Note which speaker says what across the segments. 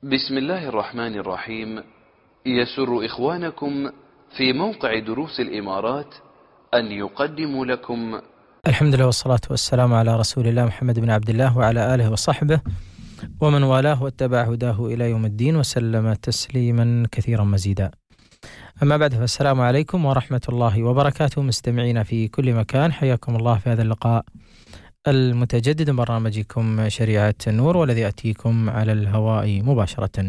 Speaker 1: بسم الله الرحمن الرحيم. يسر إخوانكم في موقع دروس الإمارات أن يقدموا لكم
Speaker 2: الحمد لله والصلاة والسلام على رسول الله محمد بن عبد الله وعلى آله وصحبه ومن والاه واتبع هداه إلى يوم الدين وسلم تسليما كثيرا مزيدا. أما بعد، فالسلام عليكم ورحمة الله وبركاته. مستمعين في كل مكان، حياكم الله في هذا اللقاء المتجدد من برنامجكم شريعة النور، والذي يأتيكم على الهواء مباشرة.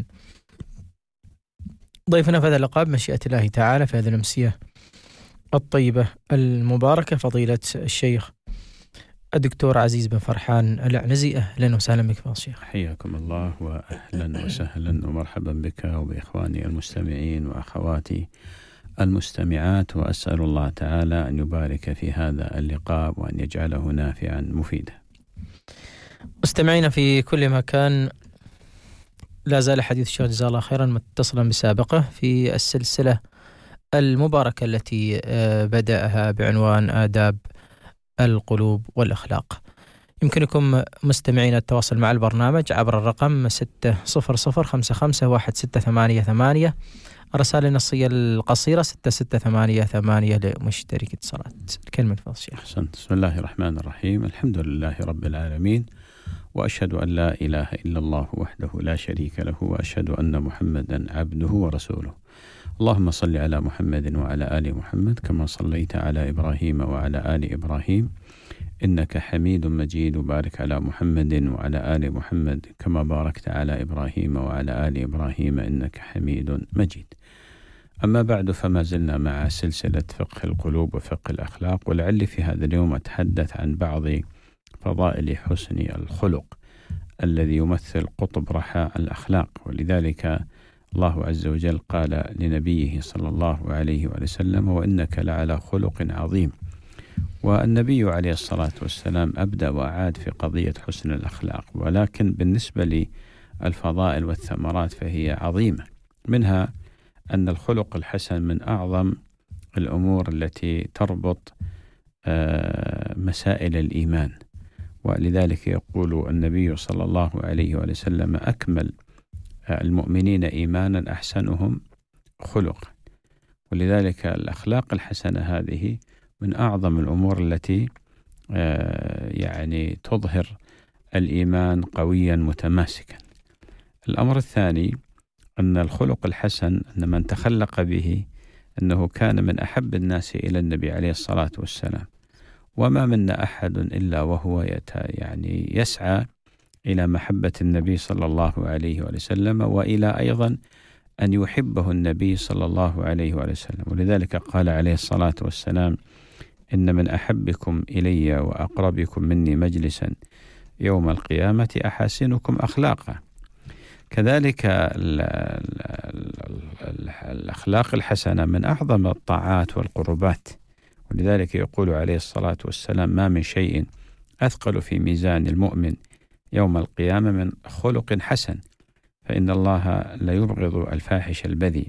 Speaker 2: ضيفنا في هذا اللقاء بمشيئة الله تعالى في هذه الأمسية الطيبة المباركة فضيلة الشيخ الدكتور عزيز بن فرحان العنزي. أهلا وسهلا بك يا شيخ.
Speaker 3: حياكم الله وأهلا وسهلا ومرحبا بك وبإخواني المستمعين وأخواتي المستمعات، وأسأل الله تعالى أن يبارك في هذا اللقاء وأن يجعله نافعا مفيدا.
Speaker 2: مستمعين في كل مكان، لا زال حديث الشيخ جزاه الله خيرا متصلا بسابقه في السلسلة المباركة التي بدأها بعنوان آداب القلوب والأخلاق. يمكنكم مستمعين التواصل مع البرنامج عبر الرقم 600551688، الرسالة النصية القصيرة 6688 لمشترك اتصالات. الكلمة تفضل شيخ.
Speaker 3: أحسنت. بسم الله الرحمن الرحيم. الحمد لله رب العالمين، وأشهد أن لا إله إلا الله وحده لا شريك له، وأشهد أن محمدا عبده ورسوله. اللهم صل على محمد وعلى آل محمد كما صليت على إبراهيم وعلى آل إبراهيم إنك حميد مجيد، وبارك على محمد وعلى آل محمد كما باركت على إبراهيم وعلى آل إبراهيم إنك حميد مجيد. أما بعد، فما زلنا مع سلسلة فقه القلوب وفقه الأخلاق، ولعلي في هذا اليوم أتحدث عن بعض فضائل حسن الخلق الذي يمثل قطب رحاء الأخلاق. ولذلك الله عز وجل قال لنبيه صلى الله عليه وسلم: وإنك لعلى خلق عظيم. والنبي عليه الصلاة والسلام أبدأ وأعاد في قضية حسن الأخلاق، ولكن بالنسبة للفضائل والثمرات فهي عظيمة. منها أن الخلق الحسن من أعظم الأمور التي تربط مسائل الإيمان، ولذلك يقول النبي صلى الله عليه وسلم: أكمل المؤمنين إيمانا أحسنهم خلقا. ولذلك الأخلاق الحسنة هذه من أعظم الأمور التي يعني تظهر الإيمان قويا متماسكا. الأمر الثاني أن الخلق الحسن أن من تخلق به أنه كان من أحب الناس إلى النبي عليه الصلاة والسلام، وما منا أحد إلا وهو يعني يسعى إلى محبة النبي صلى الله عليه وسلم، وإلى أيضا أن يحبه النبي صلى الله عليه وسلم. ولذلك قال عليه الصلاة والسلام: إن من أحبكم إلي وأقربكم مني مجلسا يوم القيامة أحاسنكم أخلاقا. كذلك الأخلاق الحسنة من أعظم الطاعات والقربات، ولذلك يقول عليه الصلاة والسلام: ما من شيء أثقل في ميزان المؤمن يوم القيامة من خلق حسن، فإن الله لا يبغض الفاحش البذيء.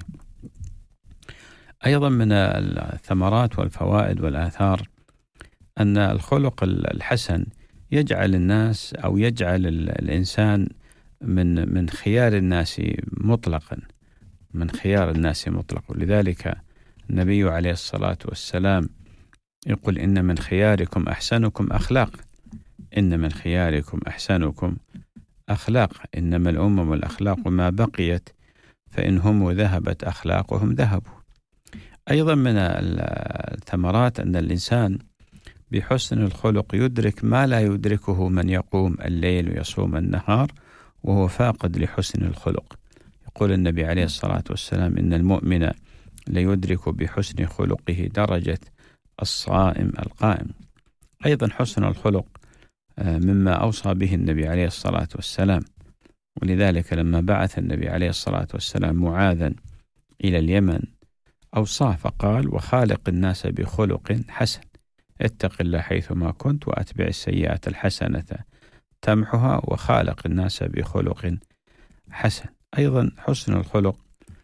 Speaker 3: أيضا من الثمرات والفوائد والآثار أن الخلق الحسن يجعل الناس أو يجعل الإنسان من خيار الناس مطلقا، من خيار الناس مطلقا. ولذلك النبي عليه الصلاة والسلام يقول: إن من خياركم أحسنكم أخلاق، إن من خياركم أحسنكم أخلاق، إنما الأمم الأخلاق ما بقيت، فإن هم ذهبت أخلاقهم ذهبوا. أيضا من الثمرات أن الإنسان بحسن الخلق يدرك ما لا يدركه من يقوم الليل ويصوم النهار وهو فاقد لحسن الخلق. يقول النبي عليه الصلاة والسلام: إن المؤمن ليدرك بحسن خلقه درجة الصائم القائم. أيضا حسن الخلق مما أوصى به النبي عليه الصلاة والسلام، ولذلك لما بعث النبي عليه الصلاة والسلام معاذا إلى اليمن أوصاه فقال: وخالق الناس بخلق حسن، اتق الله حيثما كنت وأتبع السيئة الحسنة تمحها وخالق الناس بخلق حسن. أيضا حسن الخلق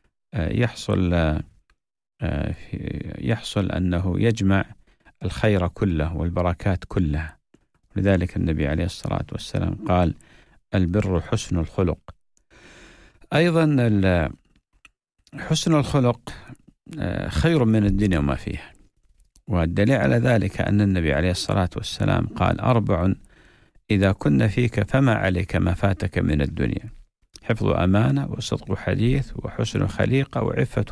Speaker 3: يحصل أنه يجمع الخير كله والبركات كلها. لذلك النبي عليه الصلاة والسلام قال: البر حسن الخلق. أيضا حسن الخلق خير من الدنيا وما فيها، والدليل على ذلك أن النبي عليه الصلاة والسلام قال: 4 إذا كن فيك فما عليك ما فاتك من الدنيا: حفظ أمانة، وصدق حديث، وحسن خليقة،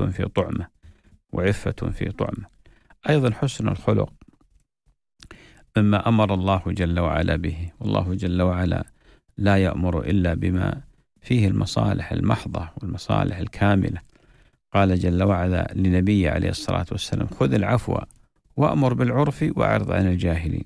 Speaker 3: وعفة في طعمة. أيضا حسن الخلق مما أمر الله جل وعلا به، والله جل وعلا لا يأمر إلا بما فيه المصالح المحضة والمصالح الكاملة. قال جل وعلا لنبي عليه الصلاة والسلام: خذ العفو وأمر بالعرف وأعرض عن الجاهلين.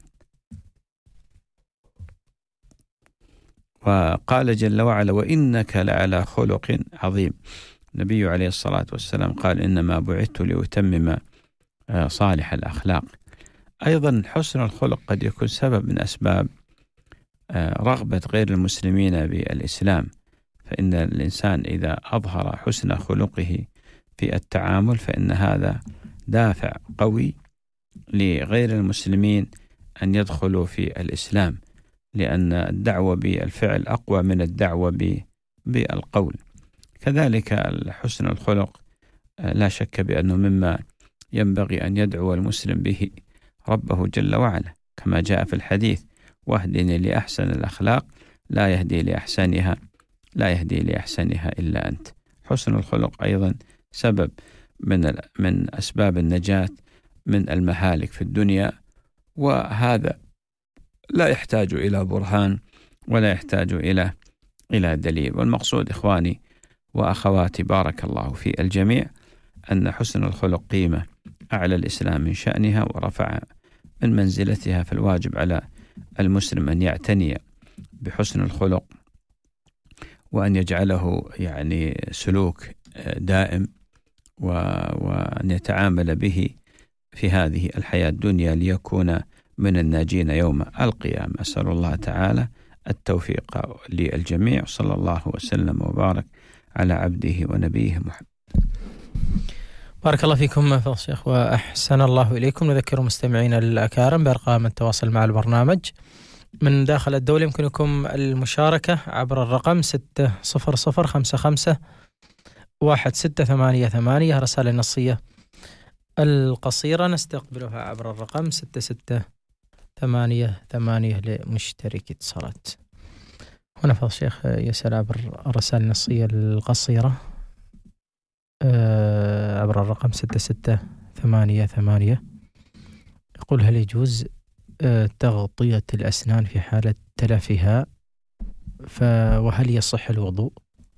Speaker 3: وقال جل وعلا: وإنك لعلى خلق عظيم. النبي عليه الصلاة والسلام قال: إنما بعثت لأتمم صالح الأخلاق. أيضا حسن الخلق قد يكون سبب من أسباب رغبة غير المسلمين بالإسلام، فإن الإنسان إذا أظهر حسن خلقه في التعامل فإن هذا دافع قوي لغير المسلمين أن يدخلوا في الإسلام، لأن الدعوة بالفعل أقوى من الدعوة بالقول. كذلك حسن الخلق لا شك بأنه مما ينبغي أن يدعو المسلم به ربه جل وعلا، كما جاء في الحديث: واهدني لأحسن الأخلاق لا يهدي لأحسنها إلا أنت. حسن الخلق أيضا سبب من أسباب النجاة من المهالك في الدنيا، وهذا لا يحتاج إلى برهان ولا يحتاج إلى دليل. والمقصود إخواني وأخواتي بارك الله في الجميع أن حسن الخلق قيمة أعلى الإسلام من شأنها ورفع من منزلتها، فالواجب على المسلم أن يعتني بحسن الخلق وأن يجعله يعني سلوك دائم، وأن يتعامل به في هذه الحياة الدنيا ليكون من الناجين يوم القيامة. أسأل الله تعالى التوفيق للجميع، صلى الله وسلم وبارك على عبده ونبيه محمد.
Speaker 2: بارك الله فيكم فضل الشيخ وأحسن الله إليكم. نذكر مستمعينا الأكارم بأرقام التواصل مع البرنامج من داخل الدولة. يمكنكم المشاركة عبر الرقم 600551688. رسالة نصية القصيرة نستقبلها عبر الرقم 6688 لمشترك اتصالات. هنا فضل الشيخ يسأل عبر الرسالة النصية القصيرة عبر الرقم 6688، يقول: هل يجوز تغطية الأسنان في حالة تلفها، وهل يصح الوضوء؟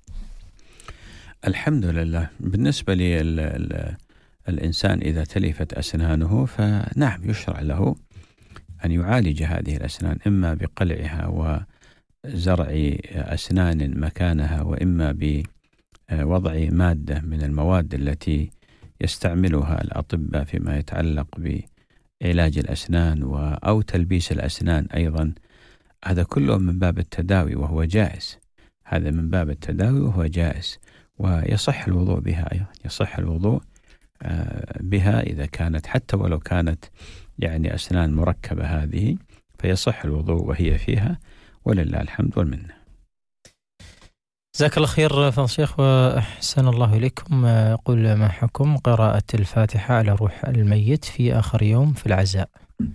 Speaker 3: الحمد لله. بالنسبة للإنسان إذا تلفت أسنانه فنعم يشرع له أن يعالج هذه الأسنان، إما بقلعها وزرع أسنان مكانها، وإما بوضع مادة من المواد التي يستعملها الأطباء فيما يتعلق بعلاج الأسنان أو تلبيس الأسنان. أيضا هذا كله من باب التداوي وهو جائز، هذا من باب التداوي وهو جائز، ويصح الوضوء بها. أيضا يصح الوضوء بها إذا كانت، حتى ولو كانت يعني أسنان مركبة هذه، فيصح الوضوء وهي فيها، ولله الحمد والمنة.
Speaker 2: جزاك الله خير فضل الشيخ وأحسن الله إليكم. قل ما حكم قراءة الفاتحة على روح الميت في آخر يوم في العزاء؟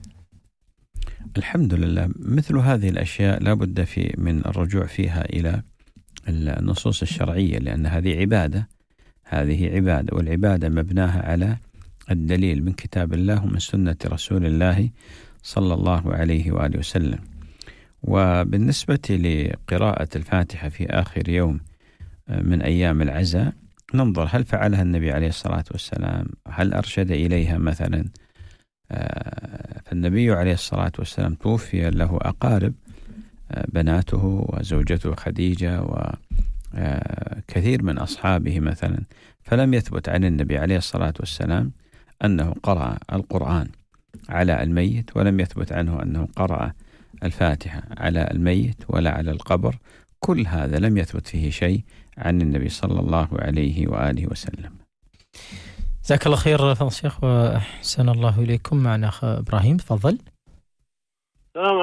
Speaker 3: الحمد لله. مثل هذه الأشياء لا بد من الرجوع فيها إلى النصوص الشرعية، لأن هذه عبادة، والعبادة مبناها على الدليل من كتاب الله ومن سنة رسول الله صلى الله عليه وآله وسلم. وبالنسبة لقراءة الفاتحة في آخر يوم من أيام العزاء، ننظر هل فعلها النبي عليه الصلاة والسلام، هل أرشد إليها مثلا. فالنبي عليه الصلاة والسلام توفي له أقارب، بناته وزوجته خديجة وكثير من أصحابه مثلا، فلم يثبت عن النبي عليه الصلاة والسلام أنه قرأ القرآن على الميت، ولم يثبت عنه أنه قرأ الفاتحة على الميت ولا على القبر. كل هذا لم يثبت فيه شيء عن النبي صلى الله عليه وآله وسلم.
Speaker 2: جزاك الله خير فضل الشيخ وأحسن الله إليكم. معنا أخ إبراهيم، تفضل.
Speaker 4: السلام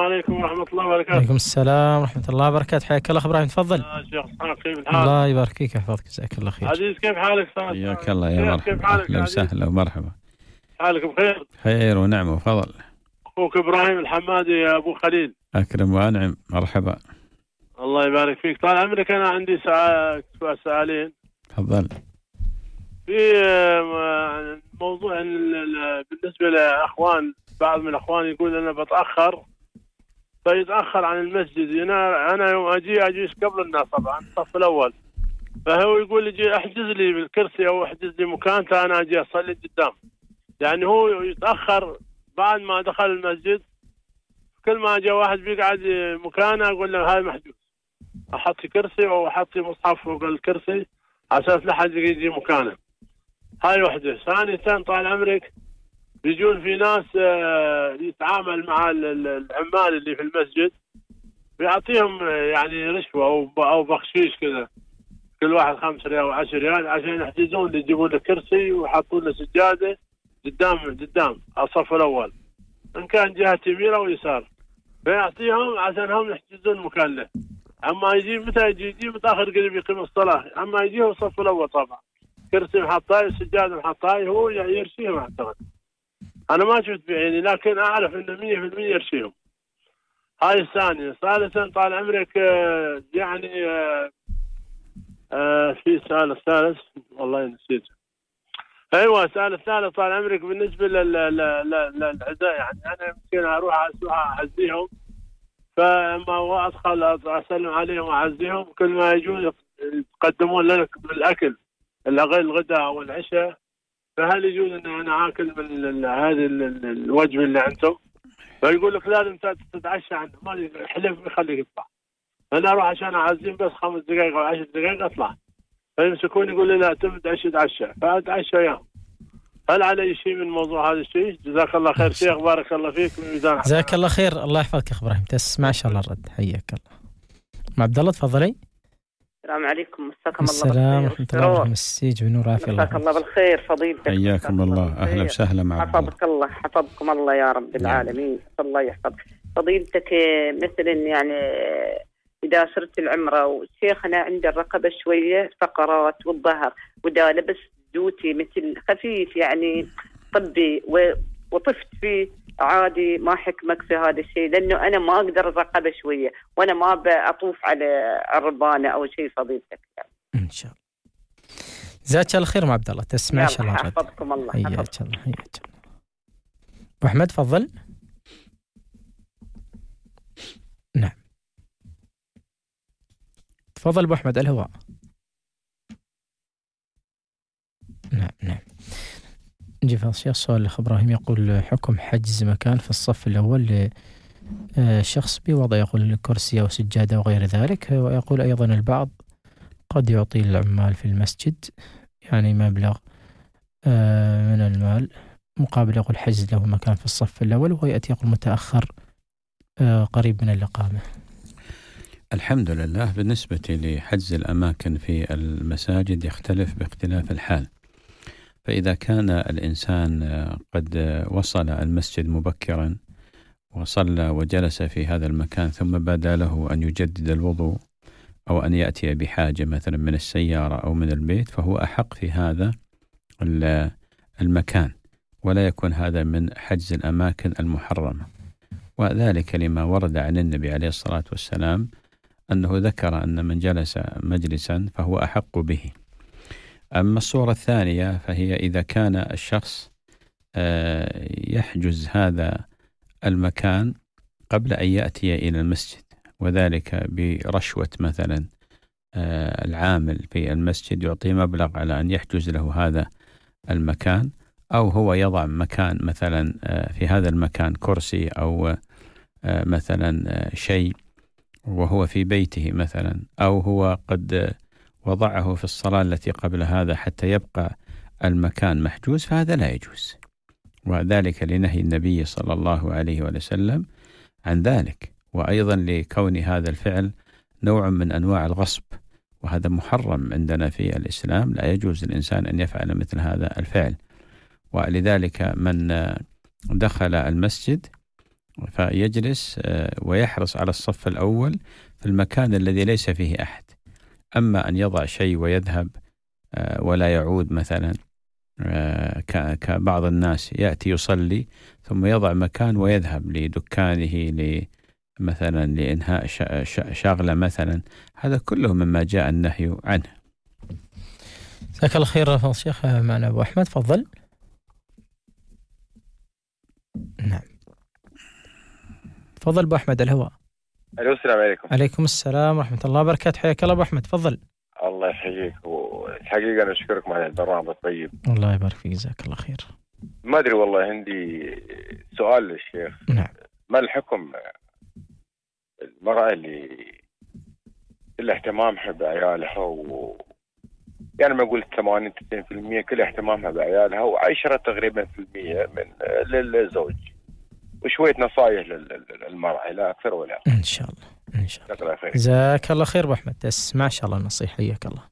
Speaker 4: عليكم ورحمة الله وبركاته.
Speaker 2: عليكم السلام ورحمة الله وبركاته. حياك الله إبراهيم، تفضل.
Speaker 4: شيخ إسحاق، كيف الحال؟
Speaker 2: الله يبارك فيك ويحفظك، جزاك الله خير.
Speaker 4: عزيز كيف حالك؟
Speaker 3: حياك الله يا مرحبا، أهلا وسهلا ومرحبا.
Speaker 4: حالك بخير؟
Speaker 3: خير ونعمة وفضل.
Speaker 4: أخوك إبراهيم الحمادي يا أبو خليل.
Speaker 3: أكرم وأنعم، مرحبا.
Speaker 4: الله يبارك فيك. طال عمرك، أنا عندي سؤالين.
Speaker 3: تفضل.
Speaker 4: في موضوع بالنسبة لأخوان، بعض من الأخوان يقول أنا بتأخر، فيتأخر عن المسجد. أنا يوم أجيش قبل الناس طبعا، الصف الأول، فهو يقول لي احجز لي بالكرسي أو احجز لي مكان، أنا أجي أصلي قدام. يعني هو يتأخر بعد ما دخل المسجد، كل ما جاء واحد بيقعد مكانه أقول له هاي محجوز، أحط كرسي أو أحط مصحف فوق الكرسي عشان لا حد يجي مكانه. هاي وحدة. ثانيا طال عمرك، بيجون في ناس يتعامل مع العمال اللي في المسجد، بيعطيهم يعني رشوة أو بخشيش كذا، كل واحد 5 ريال أو 10 ريال عشان يحجزون، يجيبون له كرسي ويحطون له سجادة قدام الصف الأول، إن كان جهة يمين أو يسار، فيعطيهم عشان هم يحجزون مكان له. أما يجي متى يجي متأخر قريب يقيم الصلاة، أما يجيه الصف الأول طبعا كرسي محطاي السجادة محطاي، هو يرشيهم. أعتقد أنا ما شفت بعيني، لكن أعرف إنه 100% يرشيهم. هاي الثانية. ثالثا طال عمرك، يعني في سؤال الثالث والله نسيته. أيوة، سؤال الثالث طال عمرك بالنسبة للعزاء. يعني أنا يمكن أروح أعزيهم، فما أدخل أسلم عليهم وأعزيهم، كل ما يجون يقدمون لك بالأكل الغداء أو العشاء، فهل يجوز أن أنا آكل من هذه الوجبة اللي عندهم؟ فيقول لك لازم تتعشى عنه، ما يحلف يخليك يطلع. أنا أروح عشان أعزيهم بس 5 دقائق أو 10 دقائق أطلع، فيمسكون يقول لي لا تتعشى، فأتعشى وياهم. هل علي شيء من موضوع هذا الشيء؟ جزاك الله خير شيخ، بارك الله فيك.
Speaker 2: جزاك الله خير، الله يحفظك يا أخ إبراهيم، تسمع إن شاء الله الرد. حياك الله. مع عبد الله، تفضلي.
Speaker 5: السلام عليكم، مساكم الله بالخير.
Speaker 2: السلام ورحمة الله وبركاته. مسيج بنور عافية.
Speaker 5: مساك الله بالخير فضيلتك.
Speaker 3: حياكم الله، أهلا وسهلا مع عبد الله.
Speaker 5: حفظك الله، حفظكم الله يا رب العالمين. الله يحفظك فضيلتك. مثلا يعني إذا صرت العمرة وشيخنا عند الرقبة شوية فقرات والظهر، وإذا لبس دوتي مثل خفيف يعني طبي وطفت فيه عادي، ما حكمك في هذا الشيء؟ لأنه أنا ما أقدر الرقبة شوية، وأنا ما بأطوف على عربانة أو شيء فضيلتك يعني.
Speaker 2: إن شاء الله. جزاك الله خير مع عبد الله، تسمع إن شاء الله.
Speaker 5: حفظكم الله.
Speaker 2: حياك الله، حياك الله. أبو أحمد تفضل. نعم تفضل أبو أحمد، الهواء. نعم. نجي في الشيخ. سؤال الأخ إبراهيم يقول حكم حجز مكان في الصف الأول لشخص بوضع يقول كرسي أو سجادة وغير ذلك، ويقول أيضا البعض قد يعطي العمال في المسجد يعني مبلغ من المال مقابل يقول حجز له مكان في الصف الأول، وهو يأتي يقول متأخر قريب من الإقامة.
Speaker 3: الحمد لله. بالنسبة لحجز الأماكن في المساجد يختلف باختلاف الحال. فإذا كان الإنسان قد وصل المسجد مبكرا وصلى وجلس في هذا المكان، ثم بدا له أن يجدد الوضوء أو أن يأتي بحاجة مثلا من السيارة أو من البيت، فهو أحق في هذا المكان، ولا يكون هذا من حجز الأماكن المحرمة. وذلك لما ورد عن النبي عليه الصلاة والسلام أنه ذكر أن من جلس مجلسا فهو أحق به. أما الصورة الثانية فهي إذا كان الشخص يحجز هذا المكان قبل أن يأتي إلى المسجد، وذلك برشوة مثلا العامل في المسجد يعطي مبلغ على أن يحجز له هذا المكان، أو هو يضع مكان مثلا في هذا المكان كرسي أو مثلا شيء وهو في بيته مثلا، أو هو قد وضعه في الصلاة التي قبل هذا حتى يبقى المكان محجوز، فهذا لا يجوز، وذلك لنهي النبي صلى الله عليه وسلم عن ذلك، وأيضا لكون هذا الفعل نوع من أنواع الغصب، وهذا محرم عندنا في الإسلام، لا يجوز للإنسان أن يفعل مثل هذا الفعل. ولذلك من دخل المسجد فيجلس ويحرص على الصف الأول في المكان الذي ليس فيه أحد. أما أن يضع شيء ويذهب ولا يعود مثلا، كبعض الناس يأتي يصلي ثم يضع مكان ويذهب لدكانه مثلا لإنهاء شغلة مثلا، هذا كله مما جاء النهي عنه.
Speaker 2: جزاك الله خير فضل الشيخ. معنا أبو أحمد، تفضل. نعم تفضل أبو أحمد على الهواء.
Speaker 6: الو، السلام عليكم.
Speaker 2: عليكم السلام ورحمة الله وبركاته، حياك الله أبو أحمد، تفضل.
Speaker 6: الله يحييك، والحقيقة أنا أشكركم على البرنامج الطيب.
Speaker 2: الله يبارك فيك، جزاك الله خير.
Speaker 6: ما أدري والله، عندي سؤال للشيخ.
Speaker 2: نعم.
Speaker 6: ما الحكم المرأة اللي كل اهتمامها بعيالها يعني ما أقول 80-90% كل اهتمامها بعيالها، وعشرة تقريبا في المية للزوج، وشوية نصايح للمرأة، لا أكثر ولا أقل.
Speaker 2: إن شاء الله إن شاء الله.
Speaker 6: خير.
Speaker 2: جزاك الله خير أبو أحمد، تسمع إن شاء الله النصيحة، حياك الله.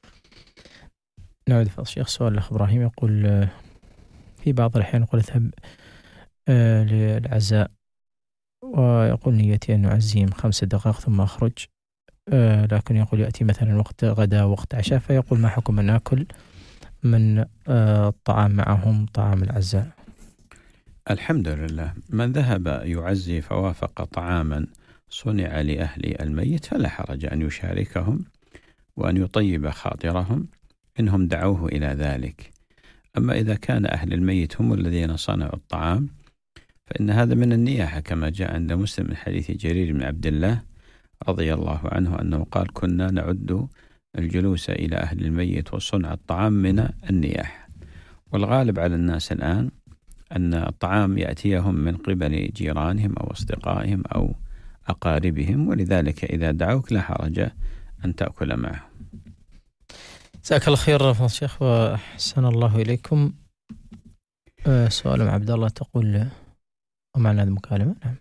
Speaker 2: نعود فضل الشيخ. سؤال الأخ إبراهيم يقول في بعض الأحيان يقول اذهب للعزاء ويقول نيتي أن أعزيهم 5 دقائق ثم أخرج، لكن يقول يأتي مثلا وقت غداء وقت عشاء، فيقول ما حكم أن آكل من الطعام معهم، طعام العزاء؟
Speaker 3: الحمد لله، من ذهب يعزي فوافق طعاما صنع لأهل الميت فلا حرج أن يشاركهم وأن يطيب خاطرهم إنهم دعوه إلى ذلك. أما إذا كان أهل الميت هم الذين صنعوا الطعام فإن هذا من النياحة، كما جاء عند مسلم من حديث جرير بن عبد الله رضي الله عنه أنه قال كنا نعد الجلوس إلى أهل الميت وصنع الطعام من النياحة. والغالب على الناس الآن أن الطعام يأتيهم من قبل جيرانهم أو أصدقائهم أو أقاربهم، ولذلك إذا دعوك لا حرج أن تأكل معهم.
Speaker 2: جزاك الله خير فضل الشيخ وأحسن الله إليكم. سؤال عبد الله تقول ومعنا المكالمة. نعم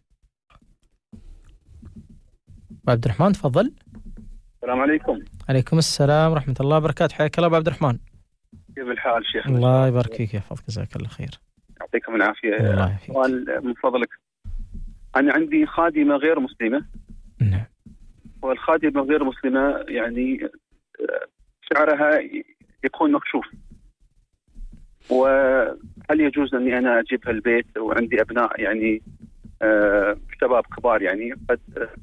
Speaker 2: عبد الرحمن، تفضل.
Speaker 7: السلام عليكم.
Speaker 2: عليكم السلام ورحمة الله وبركاته، حياك الله أبو عبد الرحمن.
Speaker 7: كيف الحال شيخ؟
Speaker 2: الله يبارك فيك يحفظك، جزاك الله خير.
Speaker 7: يعطيكم العافية.
Speaker 2: الله يحفظك.
Speaker 7: سؤال من فضلك، أنا عندي خادمة غير مسلمة.
Speaker 2: نعم.
Speaker 7: والخادمة غير مسلمة يعني شعرها يكون مكشوف، وهل يجوز أني أنا أجيبها البيت وعندي أبناء يعني شباب كبار يعني قد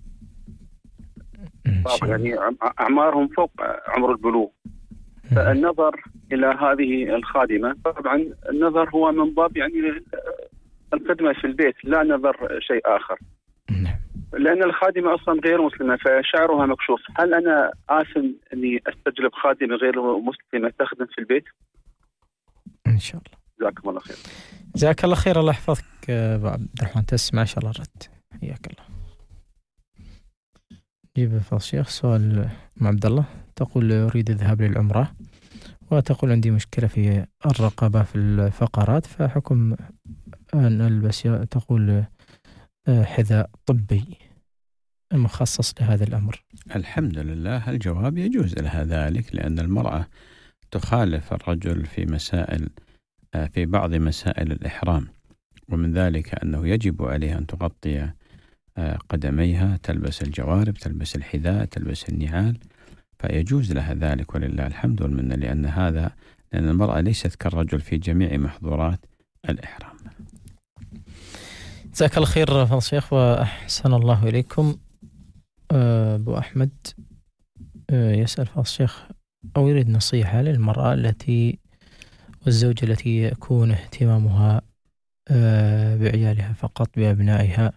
Speaker 7: يعني أعمارهم فوق عمر البلوغ، فالنظر إلى هذه الخادمة طبعا النظر هو من باب يعني الخدمة في البيت، لا نظر شيء آخر، لأن الخادمة أصلا غير مسلمة فشعرها مكشوف. هل أنا آثم أني أستجلب خادمة غير مسلمة تخدم في البيت؟
Speaker 2: إن شاء الله.
Speaker 7: جزاكم الله خير.
Speaker 2: جزاك الله خير، الله يحفظك أبو عبد الرحمن، تسمع إن شاء الله رد، حياك الله. جيب فضل الشيخ. سؤال مع عبد الله تقول أريد الذهاب للعمرة وتقول عندي مشكلة في الرقبة في الفقرات، فحكم أن ألبس تقول حذاء طبي مخصص لهذا الأمر.
Speaker 3: الحمد لله، الجواب يجوز لها ذلك، لأن المرأة تخالف الرجل في بعض مسائل الإحرام، ومن ذلك أنه يجب عليها أن تغطي قدميها، تلبس الجوارب، تلبس الحذاء، تلبس النعال، فيجوز لها ذلك ولله الحمد والمنة، لأن المرأة ليست كالرجل في جميع محظورات الإحرام.
Speaker 2: جزاك الله خير فضل الشيخ وأحسن الله إليكم. أبو أحمد يسأل فضل الشيخ أو يريد نصيحة للمرأة والزوجة التي يكون اهتمامها بعيالها فقط، بأبنائها،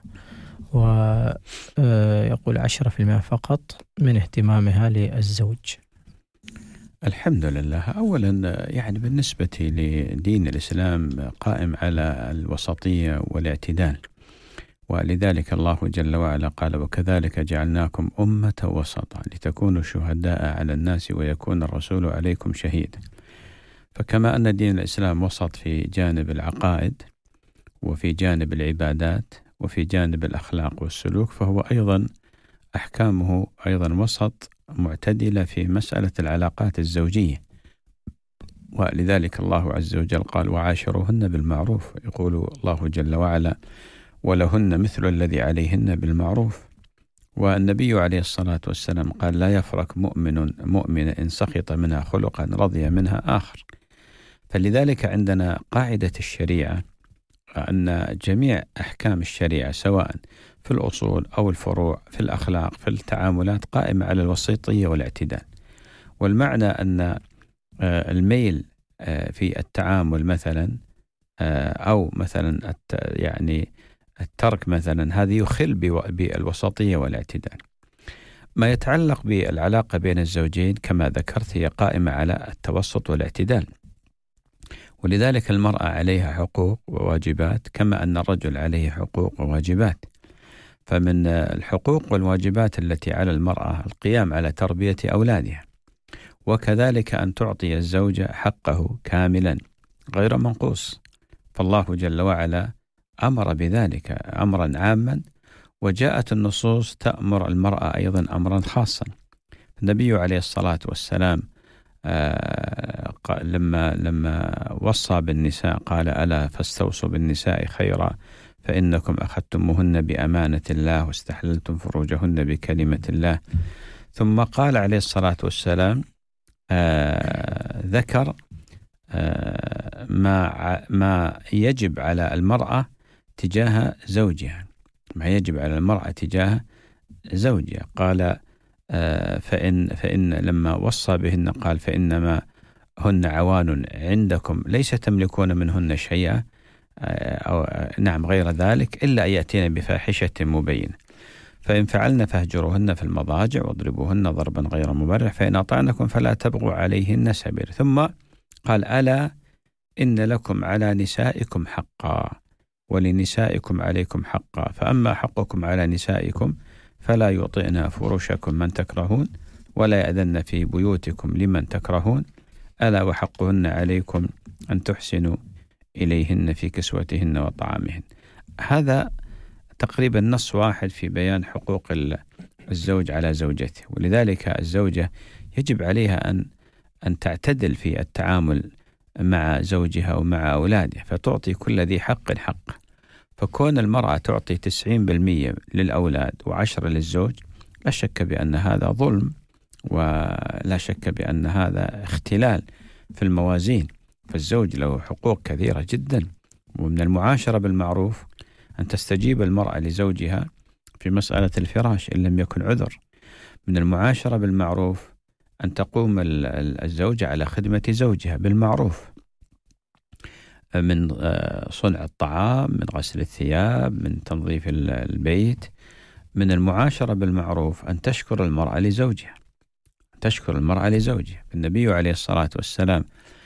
Speaker 2: ويقول 10% فقط من اهتمامها للزوج.
Speaker 3: الحمد لله، أولا يعني بالنسبة لدين الإسلام قائم على الوسطية والاعتدال، ولذلك الله جل وعلا قال وكذلك جعلناكم أمة وسطا لتكونوا شهداء على الناس ويكون الرسول عليكم شهيدا. فكما أن دين الإسلام وسط في جانب العقائد وفي جانب العبادات وفي جانب الأخلاق والسلوك، فهو أيضا أحكامه أيضا وسط معتدلة في مسألة العلاقات الزوجية. ولذلك الله عز وجل قال وعاشروهن بالمعروف. يقول الله جل وعلا ولهن مثل الذي عليهن بالمعروف. والنبي عليه الصلاة والسلام قال: لا يفرق مؤمن إن سخط منها خلقا رضي منها آخر. فلذلك عندنا قاعدة الشريعة أن جميع أحكام الشريعة سواء في الأصول أو الفروع في الأخلاق في التعاملات قائمة على الوسيطية والاعتدال. والمعنى أن الميل في التعامل مثلا أو مثلا يعني الترك مثلا هذه يخل بالوسطية والاعتدال. ما يتعلق بالعلاقة بين الزوجين كما ذكرت هي قائمة على التوسط والاعتدال، ولذلك المرأة عليها حقوق وواجبات كما أن الرجل عليه حقوق وواجبات. فمن الحقوق والواجبات التي على المرأة القيام على تربية أولادها، وكذلك أن تعطي الزوجة حقه كاملا غير منقوص، فالله جل وعلا أمر بذلك أمرا عاما، وجاءت النصوص تأمر المرأة أيضا أمرا خاصا. النبي عليه الصلاة والسلام لما وصى بالنساء قال: ألا فاستوصوا بالنساء خيرا فإنكم أخذتموهن بأمانة الله واستحللتم فروجهن بكلمة الله. ثم قال عليه الصلاة والسلام ذكر ما يجب على المرأة تجاه زوجها، ما يجب على المرأة تجاه زوجها. قال فإن لما وصى بهن قال: فإنما هن عوان عندكم ليس تملكون منهن شيئا أو نعم غير ذلك إلا أن يأتين بفاحشة مبينة، فإن فعلن فاهجروهن في المضاجع واضربوهن ضربا غير مبرح، فإن أطعنكم فلا تبغوا عليهن سبيلا. ثم قال: ألا إن لكم على نسائكم حقا ولنسائكم عليكم حقا، فأما حقكم على نسائكم فلا يطئن فرشكم من تكرهون ولا يأذن في بيوتكم لمن تكرهون، ألا وحقهن عليكم أن تحسنوا إليهن في كسوتهن وطعامهن. هذا تقريبا نص واحد في بيان حقوق الزوج على زوجته. ولذلك الزوجة يجب عليها أن تعتدل في التعامل مع زوجها ومع أولادها، فتعطي كل ذي حق حق. فكون المرأة تعطي 90% للأولاد و10 للزوج لا شك بأن هذا ظلم، ولا شك بأن هذا اختلال في الموازين. فالزوج له حقوق كثيرة جدا، ومن المعاشرة بالمعروف أن تستجيب المرأة لزوجها في مسألة الفراش إن لم يكن عذر. من المعاشرة بالمعروف أن تقوم الزوجة على خدمة زوجها بالمعروف، من صنع الطعام، من غسل الثياب، من تنظيف البيت. من المعاشرة بالمعروف أن تشكر المرأة لزوجها، تشكر المرأة لزوجها. النبي عليه الصلاة والسلام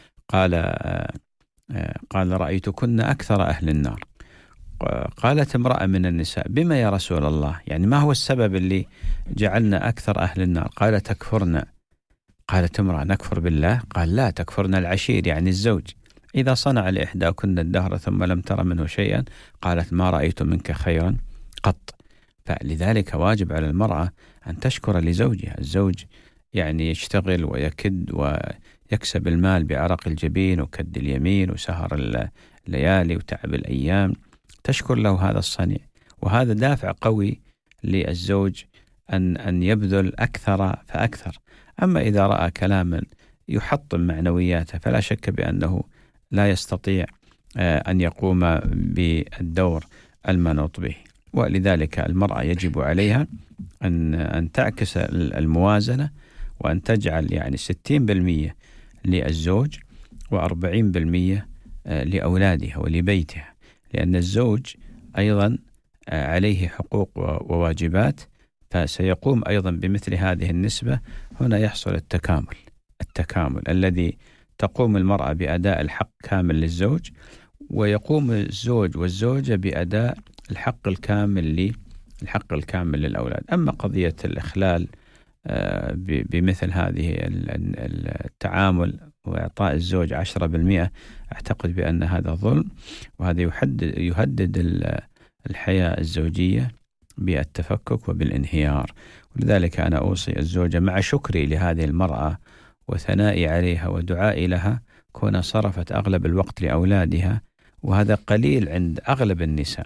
Speaker 3: قال رأيتكن أكثر أهل النار. قالت امرأة من النساء: بما يا رسول الله؟ يعني ما هو السبب اللي جعلنا أكثر أهل النار؟ قال: تكفرنا. قالت امرأة: نكفر بالله؟ قال: لا، تكفرنا العشير يعني الزوج. إذا صنع لإحداكن الدهر ثم لم تر منه شيئا قالت: ما رأيت منك خيرا قط. فلذلك واجب على المرأة أن تشكر لزوجها. الزوج يعني يشتغل ويكد ويكسب المال بعرق الجبين وكد اليمين وسهر الليالي وتعب الأيام، تشكر له هذا الصنيع، وهذا دافع قوي للزوج أن يبذل أكثر فأكثر. أما إذا رأى كلاما يحطم معنوياته فلا شك بأنه لا يستطيع أن يقوم بالدور المنوط به. ولذلك المرأة يجب عليها أن تعكس الموازنة، وأن تجعل يعني 60% للزوج و40% لأولادها ولبيتها، لأن الزوج أيضا عليه حقوق وواجبات، فسيقوم أيضا بمثل هذه النسبة. هنا يحصل التكامل الذي تقوم المرأة بأداء الحق كامل للزوج، ويقوم الزوج والزوجة بأداء الحق الكامل للأولاد. أما قضية الإخلال بمثل هذه التعامل وإعطاء الزوج 10%، أعتقد بأن هذا ظلم، وهذا يهدد الحياة الزوجية بالتفكك وبالانهيار. ولذلك أنا أوصي الزوجة مع شكري لهذه المرأة وثنائي عليها ودعائي لها، كونها صرفت أغلب الوقت لأولادها، وهذا قليل عند أغلب النساء.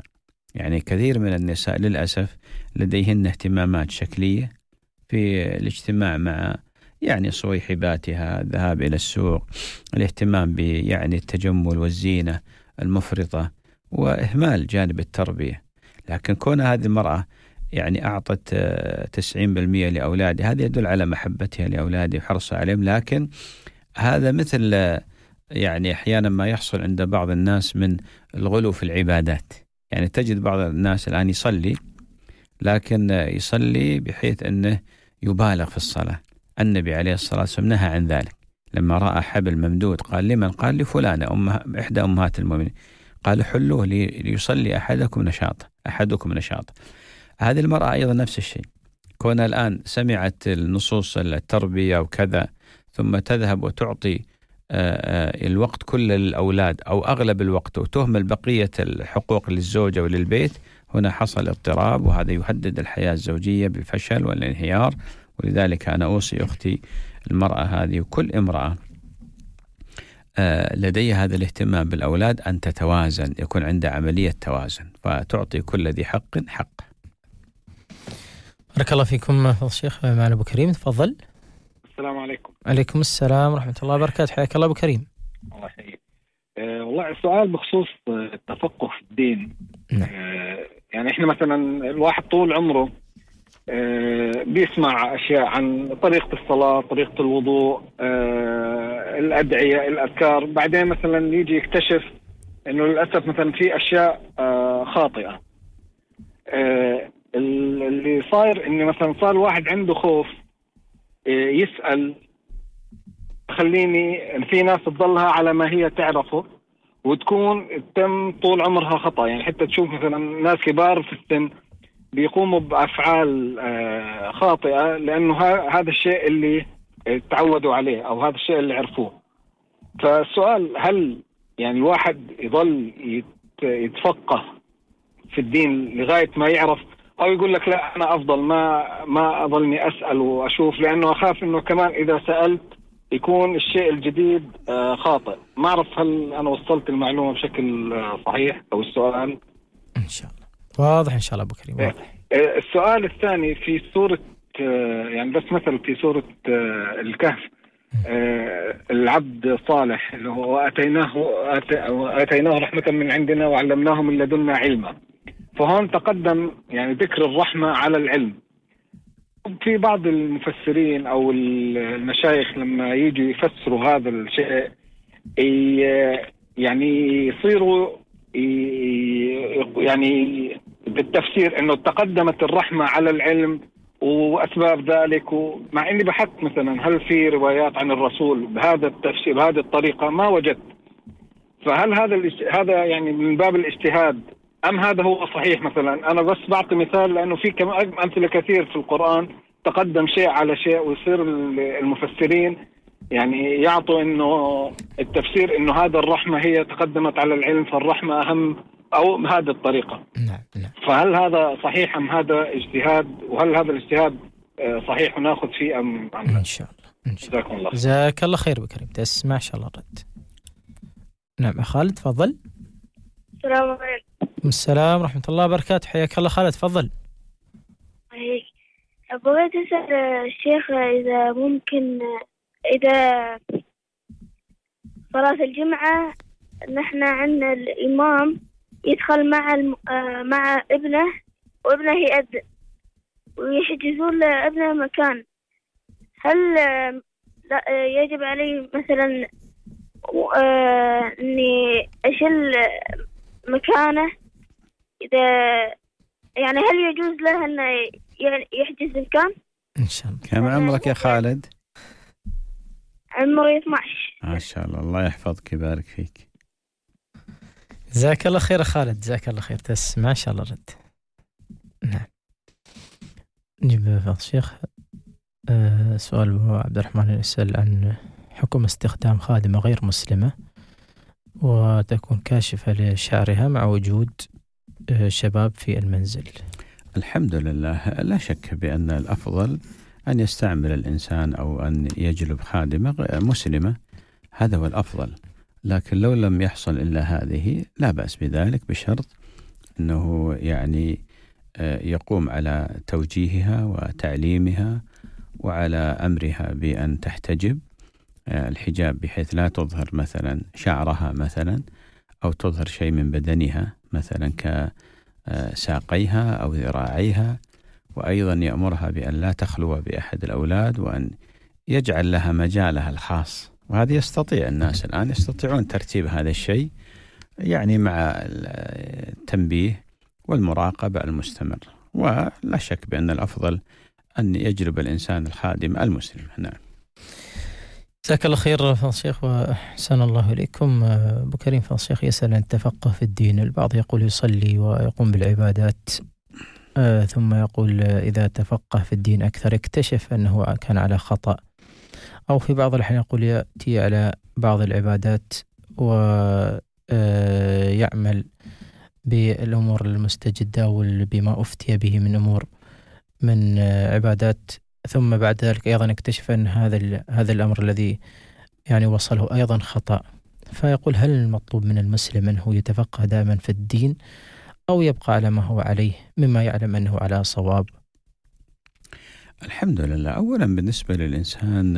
Speaker 3: يعني كثير من النساء للأسف لديهن اهتمامات شكلية في الاجتماع مع يعني صويحباتها، الذهاب إلى السوق، الاهتمام يعني التجمل والزينة المفرطة، وإهمال جانب التربية. لكن كون هذه المرأة يعني أعطت 90% لأولادها، هذا يدل على محبتها لأولادها وحرصها عليهم. لكن هذا مثل يعني أحيانا ما يحصل عند بعض الناس من الغلو في العبادات. يعني تجد بعض الناس الآن يصلي، لكن يصلي بحيث أنه يبالغ في الصلاة. النبي عليه الصلاة والسلام نهى عن ذلك لما رأى حبل ممدود. قال لمن؟ قال لفلانة إحدى أمهات المؤمنين. قال حلوه ليصلي أحدكم نشاطه. هذه المرأة أيضا نفس الشيء، كونها الآن سمعت النصوص التربية وكذا ثم تذهب وتعطي الوقت كله للأولاد أو أغلب الوقت وتهمل بقية الحقوق للزوجة وللبيت، هنا حصل اضطراب، وهذا يهدد الحياة الزوجية بالفشل والانهيار. ولذلك أنا أوصي أختي المرأة هذه وكل امرأة لديها هذا الاهتمام بالأولاد أن تتوازن، يكون عندها عملية توازن، فتعطي كل ذي حق حق.
Speaker 2: بارك الله فيكم فضل الشيخ. معنا أبو كريم، تفضل.
Speaker 8: السلام عليكم.
Speaker 2: عليكم السلام ورحمة الله وبركاته، حياك الله أبو كريم.
Speaker 8: الله يحييك. والله السؤال بخصوص التفقه في الدين. يعني احنا مثلا الواحد طول عمره بيسمع أشياء عن طريقة الصلاة، طريقة الوضوء، الأدعية، الأذكار، بعدين مثلا يجي يكتشف إنه للأسف مثلا في أشياء خاطئة. اللي صاير إنه مثلا صار الواحد عنده خوف يسأل، خليني في ناس تضلها على ما هي تعرفه وتكون تم طول عمرها خطأ. يعني حتى تشوف مثلا ناس كبار في السن بيقوموا بأفعال خاطئة لأنه هذا الشيء اللي تعودوا عليه أو هذا الشيء اللي عرفوه. فالسؤال، هل يعني الواحد يظل يتفقه في الدين لغاية ما يعرف، أو يقول لك لا أنا أفضل ما أظلني أسأل وأشوف، لأنه أخاف إنه كمان إذا سألت يكون الشيء الجديد خاطئ؟ ما أعرف هل أنا وصلت المعلومة بشكل صحيح أو السؤال؟
Speaker 2: إن شاء الله واضح إن شاء الله أبو كريم، واضح.
Speaker 8: السؤال الثاني في سورة يعني بس مثل في سورة الكهف، العبد صالح اللي هو وآتيناه رحمة من عندنا وعلمناه من لدنا علما. فهون تقدم يعني ذكر الرحمة على العلم. في بعض المفسرين أو المشايخ لما يجوا يفسروا هذا الشيء يعني يصيروا يعني بالتفسير إنه تقدمت الرحمة على العلم وأسباب ذلك. مع إني بحثت مثلا هل في روايات عن الرسول بهذا التفسير بهذه الطريقة، ما وجدت. فهل هذا يعني من باب الاجتهاد أم هذا هو صحيح؟ مثلا أنا بس بعطي مثال، لأنه في كم أمثلة كثير في القرآن تقدم شيء على شيء، ويصير المفسرين يعني يعطوا إنه التفسير إنه هذا الرحمة هي تقدمت على العلم فالرحمة أهم، أو بهذه الطريقة.
Speaker 2: نعم.
Speaker 8: فهل هذا صحيح أم هذا اجتهاد؟ وهل هذا الاجتهاد صحيح وناخذ فيه أم
Speaker 2: إن شاء الله.
Speaker 8: جزاكم الله.
Speaker 2: جزاك الله خير بكريم، تسمع إن شاء الله الرد. نعم خالد تفضل.
Speaker 9: السلام عليكم.
Speaker 2: السلام ورحمة الله وبركاته، حياك الله خالد تفضل.
Speaker 9: هيك بغيت أسأل الشيخ إذا ممكن إذا صلاة الجمعة نحن عندنا الإمام يدخل مع ابنه وابنه يأذن ويحجزون لابنه مكان، هل يجب علي مثلا إني أشيل مكانه؟ إذا يعني هل يجوز له أنه يحجز مكان؟
Speaker 2: إن شاء الله.
Speaker 3: كم عمرك يا خالد؟
Speaker 9: عمري 12.
Speaker 3: ما شاء الله، الله يحفظك ويبارك فيك.
Speaker 2: جزاك الله خير خالد، جزاك الله خير، تسمع إن شاء الله رد. نعم نجيب فضل الشيخ. سؤال أبو عبد الرحمن يسأل عن حكم استخدام خادمة غير مسلمة وتكون كاشفة لشعرها مع وجود شباب في المنزل.
Speaker 3: الحمد لله، لا شك بأن الأفضل أن يستعمل الإنسان أو أن يجلب خادمة مسلمة، هذا هو الأفضل. لكن لو لم يحصل إلا هذه لا بأس بذلك، بشرط أنه يعني يقوم على توجيهها وتعليمها وعلى أمرها بأن تحتجب الحجاب بحيث لا تظهر مثلا شعرها مثلا أو تظهر شيء من بدنها مثلا كساقيها أو ذراعيها، وأيضا يأمرها بأن لا تخلو بأحد الأولاد وأن يجعل لها مجالها الخاص. وهذه يستطيع الناس الآن يستطيعون ترتيب هذا الشيء يعني مع التنبيه والمراقبة المستمرة. ولا شك بأن الأفضل أن يجلب الإنسان الخادم المسلم. نعم.
Speaker 2: جزاك الله خير فضل الشيخ وأحسن الله إليكم. أبو كريم فضل الشيخ يسأل عن التفقه في الدين. البعض يقول يصلي ويقوم بالعبادات ثم يقول إذا تفقه في الدين أكثر اكتشف أنه كان على خطأ، أو في بعض الأحيان يقول يأتي على بعض العبادات ويعمل بالأمور المستجدة وبما أفتي به من أمور من عبادات، ثم بعد ذلك أيضا اكتشف أن هذا الأمر الذي يعني وصله أيضا خطأ. فيقول هل المطلوب من المسلم أنه يتفقه دائما في الدين أو يبقى على ما هو عليه مما يعلم أنه على صواب؟
Speaker 3: الحمد لله. أولا بالنسبة للإنسان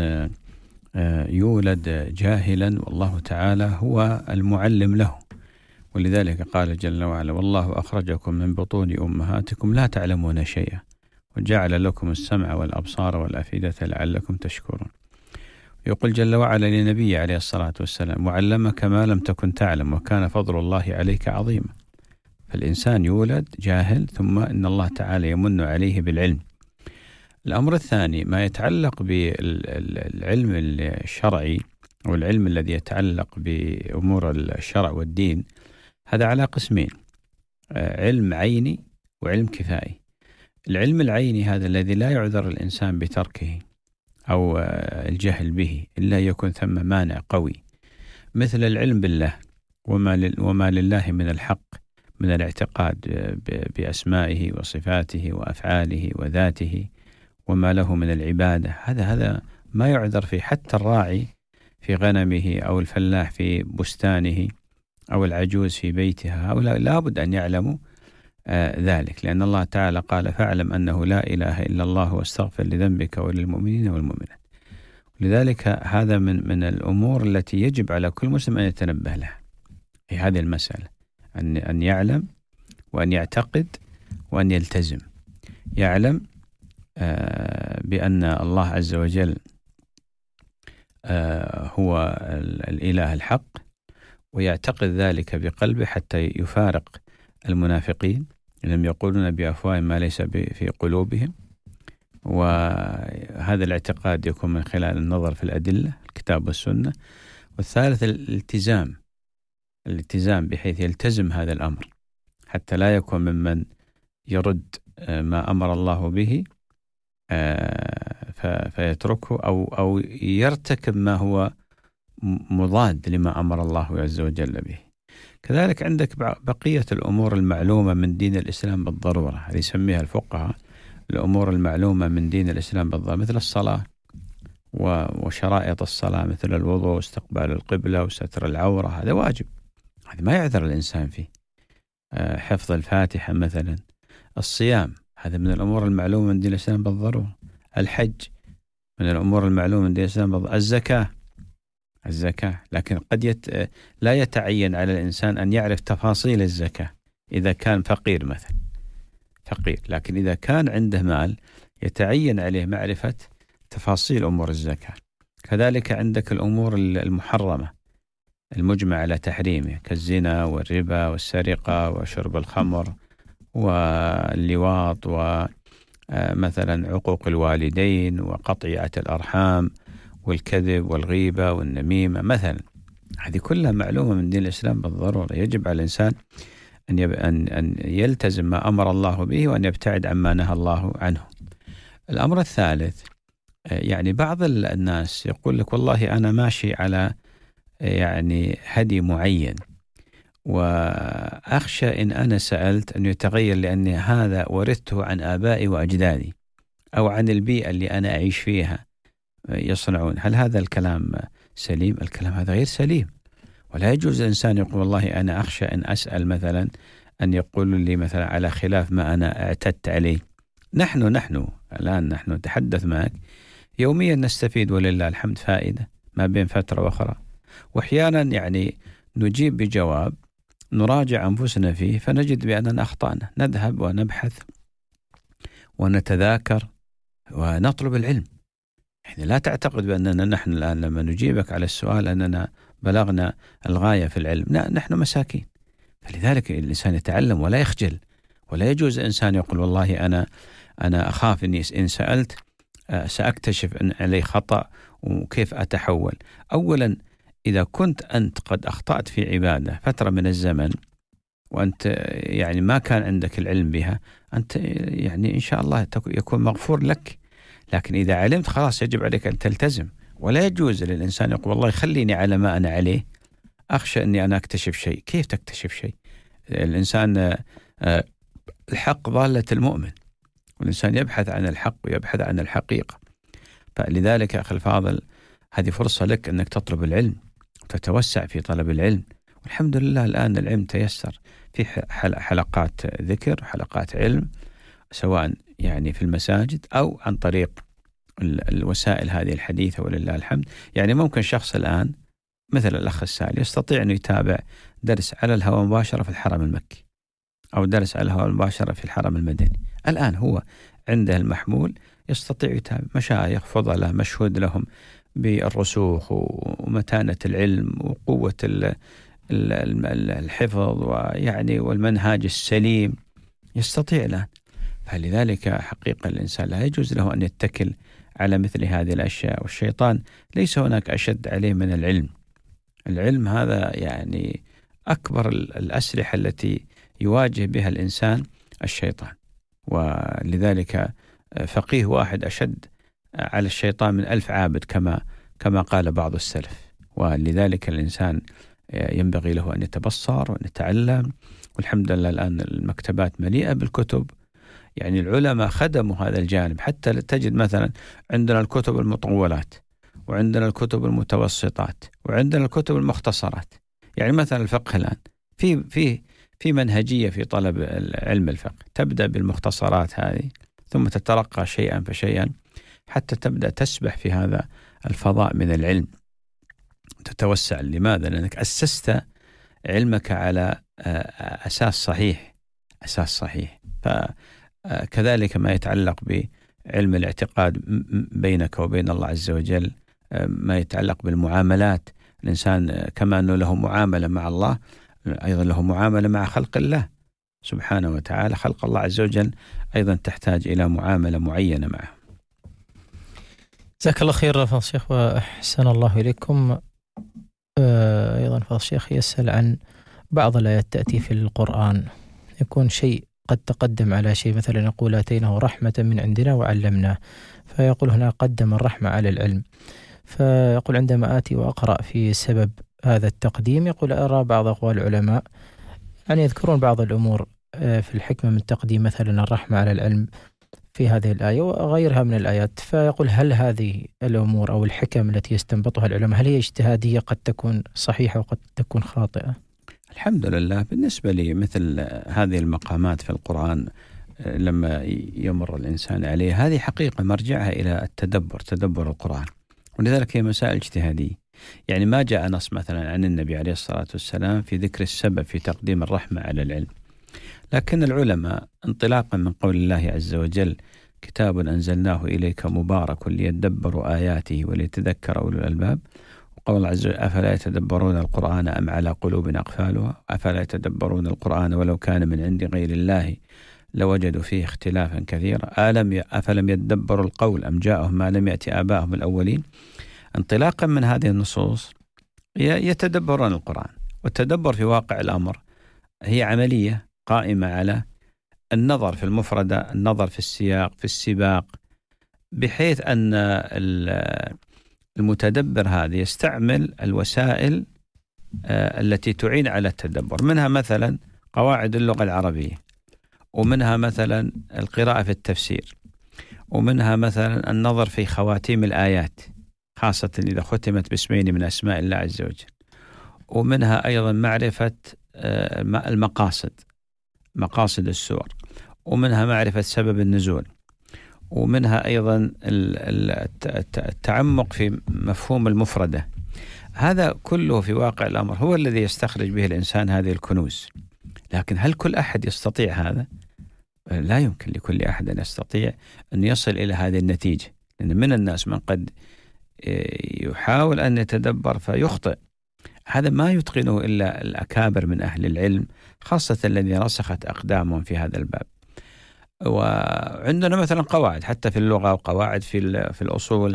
Speaker 3: يولد جاهلا والله تعالى هو المعلم له، ولذلك قال جل وعلا والله أخرجكم من بطون أمهاتكم لا تعلمون شيئا وجعل لكم السمع والأبصار والأفئدة لعلكم تشكرون. يقول جل وعلا لنبيه عليه الصلاة والسلام وعلمك ما لم تكن تعلم وكان فضل الله عليك عظيما. فالإنسان يولد جاهل ثم إن الله تعالى يمن عليه بالعلم. الأمر الثاني ما يتعلق بالعلم الشرعي أو العلم الذي يتعلق بأمور الشرع والدين، هذا على قسمين: علم عيني وعلم كفائي. العلم العيني هذا الذي لا يعذر الإنسان بتركه أو الجهل به إلا يكون ثم مانع قوي، مثل العلم بالله وما لله من الحق من الاعتقاد بأسمائه وصفاته وأفعاله وذاته وما له من العبادة. هذا ما يعذر فيه حتى الراعي في غنمه أو الفلاح في بستانه أو العجوز في بيتها، هؤلاء لابد أن يعلموا ذلك، لأن الله تعالى قال فاعلم أنه لا إله إلا الله واستغفر لذنبك وللمؤمنين والمؤمنات. لذلك هذا من الأمور التي يجب على كل مسلم أن يتنبه لها في هذه المسألة، أن يعلم وأن يعتقد وأن يلتزم. يعلم بأن الله عز وجل هو الإله الحق، ويعتقد ذلك بقلبه حتى يفارق المنافقين لم يقولون بأفواههم ما ليس في قلوبهم. وهذا الاعتقاد يكون من خلال النظر في الأدلة الكتاب والسنة. والثالث الالتزام بحيث يلتزم هذا الأمر حتى لا يكون ممن يرد ما أمر الله به فيتركه أو يرتكب ما هو مضاد لما أمر الله عز وجل به. كذلك عندك بقية الأمور المعلومة من دين الإسلام بالضرورة، هذه يسميها الفقهاء الأمور المعلومة من دين الإسلام بالضرورة، مثل الصلاة وشرائط الصلاة، مثل الوضوء واستقبال القبلة وستر العورة، هذا واجب، هذا ما يعذر الإنسان فيه. حفظ الفاتحة مثلا. الصيام هذا من الأمور المعلومة من دين الإسلام بالضرورة. الحج من الأمور المعلومة من دين الإسلام بالضرورة. الزكاة لكن قد لا يتعين على الإنسان أن يعرف تفاصيل الزكاة إذا كان فقير مثلا، لكن إذا كان عنده مال يتعين عليه معرفة تفاصيل أمور الزكاة. كذلك عندك الأمور المحرمة المجمع على تحريمه كالزنا والربا والسرقة وشرب الخمر واللواط ومثلا عقوق الوالدين وقطيعة الأرحام والكذب والغيبة والنميمة مثلا. هذه كلها معلومة من دين الإسلام بالضرورة. يجب على الإنسان أن يلتزم ما أمر الله به وأن يبتعد عما نهى الله عنه. الأمر الثالث يعني بعض الناس يقول لك والله أنا ماشي على يعني هدي معين وأخشى إن أنا سألت أن يتغير لأن هذا ورثته عن آبائي وأجدادي أو عن البيئة اللي أنا أعيش فيها يصنعون. هل هذا الكلام سليم؟ الكلام هذا غير سليم، ولا يجوز الإنسان يقول والله أنا أخشى أن أسأل مثلا أن يقولوا لي مثلا على خلاف ما أنا اعتدت عليه. نحن الآن نحن نتحدث معك يوميا نستفيد ولله الحمد فائدة ما بين فترة وأخرى، وأحيانا يعني نجيب بجواب نراجع أنفسنا فيه فنجد بأننا أخطأنا، نذهب ونبحث ونتذاكر ونطلب العلم. يعني لا تعتقد بأننا نحن الآن لما نجيبك على السؤال أننا بلغنا الغاية في العلم، لا، نحن مساكين. فلذلك الإنسان يتعلم ولا يخجل، ولا يجوز إنسان يقول والله أنا أخاف أني إن سألت سأكتشف أن علي خطأ وكيف أتحول. أولا إذا كنت أنت قد أخطأت في عبادة فترة من الزمن وأنت يعني ما كان عندك العلم بها، أنت يعني إن شاء الله يكون مغفور لك. لكن إذا علمت خلاص يجب عليك أن تلتزم، ولا يجوز للإنسان يقول والله خليني على ما أنا عليه، أخشى أني أنا أكتشف شيء. كيف تكتشف شيء؟ الإنسان الحق ضالة المؤمن، والإنسان يبحث عن الحق ويبحث عن الحقيقة. فلذلك أخي الفاضل هذه فرصة لك أنك تطلب العلم وتتوسع في طلب العلم. والحمد لله الآن العلم تيسر في حلقات ذكر، حلقات علم، سواء يعني في المساجد أو عن طريق الوسائل هذه الحديثة ولله الحمد. يعني ممكن شخص الآن مثل الأخ السائل يستطيع أن يتابع درس على الهواء مباشرة في الحرم المكي، أو درس على الهواء مباشرة في الحرم المدني. الآن هو عنده المحمول يستطيع يتابع مشايخ فضلاء مشهود لهم بالرسوخ ومتانة العلم وقوة الحفظ ويعني والمنهاج السليم، يستطيع الآن. فلذلك حقيقة الإنسان لا يجوز له أن يتكل على مثل هذه الأشياء، والشيطان ليس هناك أشد عليه من العلم. العلم هذا يعني أكبر الأسلحة التي يواجه بها الإنسان الشيطان، ولذلك فقيه واحد أشد على الشيطان من 1000 عابد كما قال بعض السلف. ولذلك الإنسان ينبغي له أن يتبصر وأن يتعلم. والحمد لله الآن المكتبات مليئة بالكتب، يعني العلماء خدموا هذا الجانب. حتى تجد مثلا عندنا الكتب المطولات، وعندنا الكتب المتوسطات، وعندنا الكتب المختصرات. يعني مثلا الفقه الآن في منهجية في طلب علم الفقه، تبدأ بالمختصرات هذه ثم تترقى شيئا فشيئا حتى تبدأ تسبح في هذا الفضاء من العلم، تتوسع. لماذا؟ لأنك أسست علمك على أساس صحيح. فكذلك ما يتعلق بعلم الاعتقاد بينك وبين الله عز وجل، ما يتعلق بالمعاملات، الإنسان كما أنه له معاملة مع الله أيضا له معاملة مع خلق الله سبحانه وتعالى. خلق الله عز وجل أيضا تحتاج إلى معاملة معينة معه.
Speaker 2: جزاك الله خير فضل الشيخ وأحسن الله إليكم. أيضا فضل الشيخ يسأل عن بعض الآيات تأتي في القرآن، يكون شيء قد تقدم على شيء، مثلا يقول آتيناه رحمة من عندنا وعلمناه، فيقول هنا قدم الرحمة على العلم. فيقول عندما آتي وأقرأ في سبب هذا التقديم، يقول أرى بعض أقوال العلماء يعني يذكرون بعض الأمور في الحكمة من تقديم مثلا الرحمة على العلم في هذه الآية وغيرها من الآيات. فيقول هل هذه الأمور أو الحكم التي يستنبطها العلماء هل هي اجتهادية قد تكون صحيحة وقد تكون خاطئة؟
Speaker 3: الحمد لله بالنسبة لي مثل هذه المقامات في القرآن لما يمر الإنسان عليه، هذه حقيقة مرجعها إلى تدبر القرآن، ولذلك هي مسائل اجتهادية. يعني ما جاء نص مثلا عن النبي عليه الصلاة والسلام في ذكر السبب في تقديم الرحمة على العلم، لكن العلماء انطلاقا من قول الله عز وجل كتاب أنزلناه إليك مبارك ليدبروا آياته وليتذكر أولو الألباب، وقول الله عز وجل أفلا يتدبرون القرآن أم على قلوب أقفالها أفلا يتدبرون القرآن ولو كان من عند غير الله لوجدوا فيه اختلافا كثيرا أفلم يتدبروا القول أم جاءهم ما لم يأتي آبائهم الأولين. انطلاقا من هذه النصوص يتدبرون القرآن، والتدبر في واقع الأمر هي عملية قائمة على النظر في المفردة، النظر في السياق، في السباق، بحيث أن المتدبر هذا يستعمل الوسائل التي تعين على التدبر، منها مثلا قواعد اللغة العربية، ومنها مثلا القراءة في التفسير، ومنها مثلا النظر في خواتيم الآيات خاصة إذا ختمت باسمين من أسماء الله عز وجل، ومنها أيضا معرفة المقاصد مقاصد السور، ومنها معرفة سبب النزول، ومنها أيضا التعمق في مفهوم المفردة. هذا كله في واقع الأمر هو الذي يستخرج به الإنسان هذه الكنوز. لكن هل كل أحد يستطيع هذا؟ لا يمكن لكل أحد أن يستطيع أن يصل إلى هذه النتيجة، لأن من الناس من قد يحاول أن يتدبر فيخطئ. هذا ما يتقنه إلا الأكابر من أهل العلم، خاصة الذين رسخت أقدامهم في هذا الباب. وعندنا مثلا قواعد حتى في اللغة، وقواعد في الأصول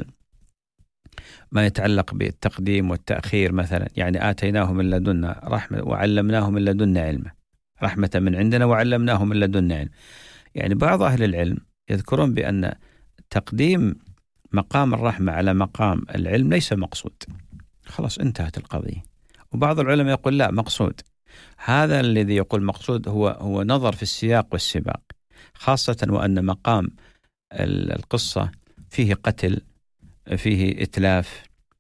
Speaker 3: ما يتعلق بالتقديم والتأخير مثلا. يعني آتيناه من لدنا رحمة وعلمناه من لدنا علما، رحمة من عندنا وعلمناه من لدنا علم. يعني بعض أهل العلم يذكرون بأن تقديم مقام الرحمة على مقام العلم ليس مقصود، خلاص انتهت القضية. وبعض العلماء يقول لا، مقصود. هذا الذي يقول مقصود هو نظر في السياق والسباق، خاصة وأن مقام القصة فيه قتل، فيه إتلاف،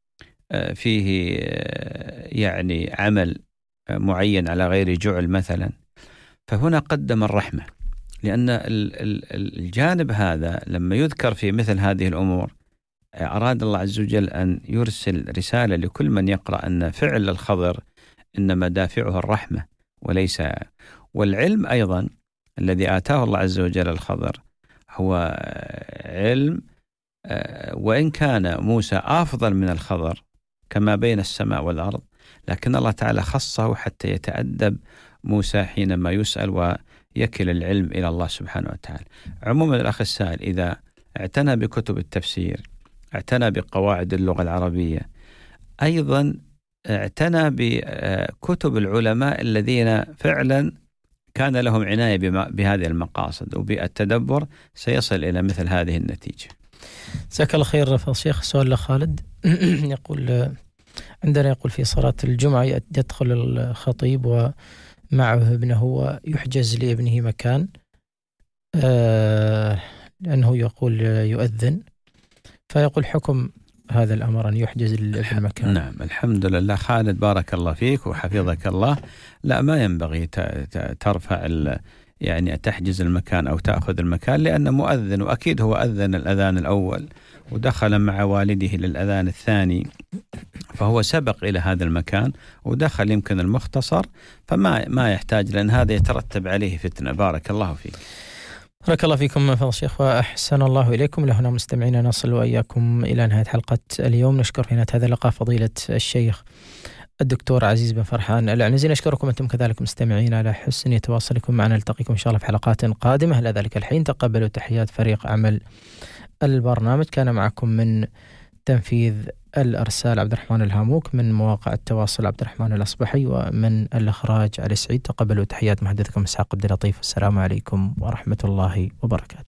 Speaker 3: فيه يعني عمل معين على غير جعل مثلا. فهنا قدم الرحمة، لأن الجانب هذا لما يذكر في مثل هذه الأمور أراد الله عز وجل أن يرسل رسالة لكل من يقرأ أن فعل الخضر إنما دافعه الرحمة وليس. والعلم أيضا الذي آتاه الله عز وجل الخضر هو علم، وإن كان موسى أفضل من الخضر كما بين السماء والأرض، لكن الله تعالى خصه حتى يتأدب موسى حينما يسأل ويكل العلم إلى الله سبحانه وتعالى. عموما الأخ السائل إذا اعتنى بكتب التفسير، اعتنى بقواعد اللغة العربية، أيضا اعتنى بكتب العلماء الذين فعلا كان لهم عناية بهذه المقاصد وبالتدبر، سيصل إلى مثل هذه النتيجة.
Speaker 2: جزاك الله خير فضيلة الشيخ. سؤال لخالد يقول عندنا يقول في صلاة الجمعة يدخل الخطيب ومعه ابنه ويحجز لابنه مكان لأنه يقول يؤذن، فيقول حكم هذا الأمر أن يحجز للابن مكان.
Speaker 3: نعم الحمد لله. خالد بارك الله فيك وحفظك الله. لا، ما ينبغي ترفع يعني تحجز المكان أو تأخذ المكان، لأنه مؤذن، وأكيد هو أذن الأذان الأول ودخل مع والده للأذان الثاني، فهو سبق إلى هذا المكان ودخل يمكن المختصر، فما يحتاج، لأن هذا يترتب عليه فتنة. بارك الله فيك.
Speaker 2: بارك الله فيكم فضيلة الشيخ وأحسن الله إليكم. لهنا مستمعينا نصل وإياكم إلى نهاية حلقة اليوم. نشكر في نهاية هذا اللقاء فضيلة الشيخ الدكتور عزيز بن فرحان العنزي. نشكركم أنتم كذلك مستمعين على حسن تواصلكم معنا. نلتقيكم إن شاء الله في حلقات قادمة. إلى ذلك الحين تقبلوا تحيات فريق عمل البرنامج. كان معكم من تنفيذ الأرسال عبد الرحمن الهاموك، من مواقع التواصل عبد الرحمن الأصبحي، ومن الإخراج علي سعيد. تقبلوا تحيات محدثكم إسحاق عبد اللطيف. والسلام عليكم ورحمة الله وبركاته.